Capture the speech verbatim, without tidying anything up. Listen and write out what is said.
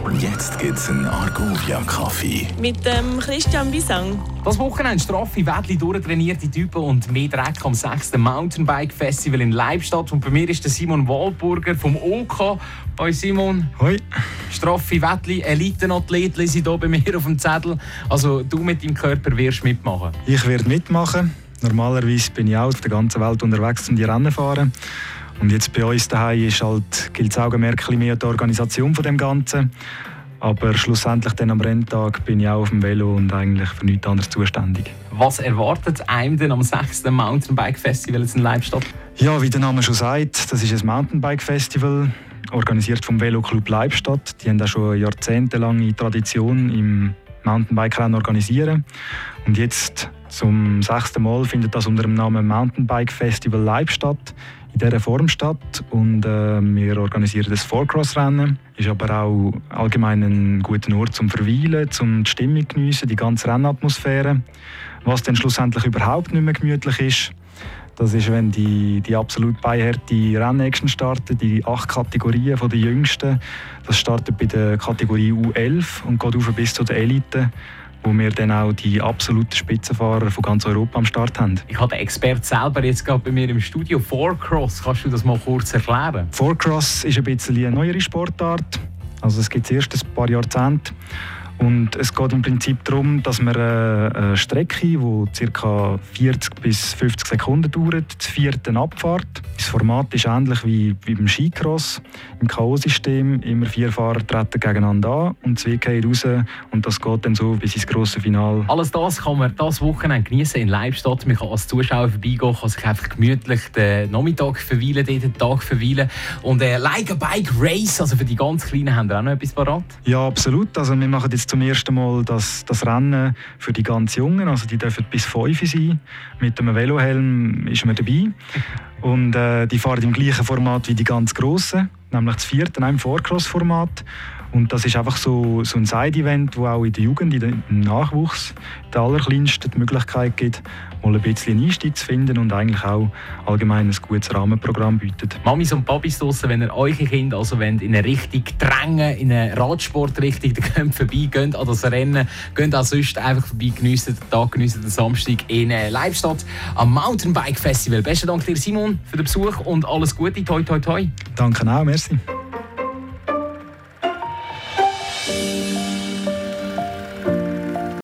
Jetzt gibt's einen Argovia-Kaffee. Mit dem Christian Bisang. Das Wochenende straffe, Wettli durchtrainierte Typen und mehr Dreck am sechsten Mountainbike-Festival in Leibstadt. Und bei mir ist der Simon Walburger vom O K. Hoi Simon. Hoi. Straffe, Wettli, Elitenathlet lese ich hier bei mir auf dem Zettel. Also du mit deinem Körper wirst mitmachen? Ich werde mitmachen. Normalerweise bin ich auch auf der ganzen Welt unterwegs, um die Rennen zu fahren. Und jetzt bei uns daheim ist halt, gilt das Augenmerk mehr an die Organisation von dem Ganzen. Aber schlussendlich dann am Renntag bin ich auch auf dem Velo und eigentlich für nichts anderes zuständig. Was erwartet einem denn am sechsten Mountainbike-Festival in Leibstadt? Ja, wie der Name schon sagt, das ist ein Mountainbike-Festival, organisiert vom Veloclub Leibstadt. Die haben auch schon eine jahrzehntelange Tradition im Mountainbike-Rennen organisieren. Und jetzt zum sechsten Mal findet das unter dem Namen Mountainbike-Festival Leibstadt in dieser Form statt. Und äh, wir organisieren das Four-Cross-Rennen. Ist aber auch allgemein ein guter Ort zum Verweilen, zum die Stimmung geniessen, die ganze Rennatmosphäre. Was dann schlussendlich überhaupt nicht mehr gemütlich ist, das ist, wenn die, die absolut beihärte Rennaction starten, die acht Kategorien von den Jüngsten. Das startet bei der Kategorie U elf und geht auf bis zu der Elite, wo wir dann auch die absoluten Spitzenfahrer von ganz Europa am Start haben. Ich habe den Experten selber jetzt gerade bei mir im Studio. Four-Cross, kannst du das mal kurz erklären? Four-Cross ist ein bisschen eine neuere Sportart. Also es gibt es erst ein paar Jahrzehnte. Und es geht im Prinzip darum, dass man eine Strecke, die ca. vierzig bis fünfzig Sekunden dauert, zu vierten Abfahrt. Das Format ist ähnlich wie, wie beim Skicross. Im K O-System immer vier Fahrer treten gegeneinander an und zwei gehen raus. Und das geht dann so bis ins grosse Finale. Alles das kann man das Wochenende genießen in Leibstadt. Man kann als Zuschauer vorbeigehen, kann sich einfach gemütlich den Nachmittag verweilen, den Tag verweilen. Und äh, Like a Bike Race, also für die ganz Kleinen, haben wir auch noch etwas parat? Ja, absolut. Also wir machen jetzt zum ersten Mal das, das Rennen für die ganz Jungen. Also die dürfen bis fünf sein. Mit einem Velohelm ist man dabei. Und äh, die fahren im gleichen Format wie die ganz Grossen, nämlich das vierte, im Four-Cross-Format. Und das ist einfach so, so ein Side-Event, das auch in der Jugend, in der, im Nachwuchs, der Allerkleinsten die Möglichkeit gibt, mal ein bisschen Einstieg zu finden und eigentlich auch allgemein ein gutes Rahmenprogramm bietet. Mamis und Papis draussen, wenn ihr eure Kinder also wollt, in eine Richtung drängen, in eine Radsportrichtung, dann geht vorbei, geht an das Rennen, geht auch sonst einfach vorbei, geniessen den Tag, geniessen den Samstag in Leibstadt am Mountainbike Festival. Besten Dank dir, Simon, für den Besuch und alles Gute. Toi, toi, toi. Danke auch, merci.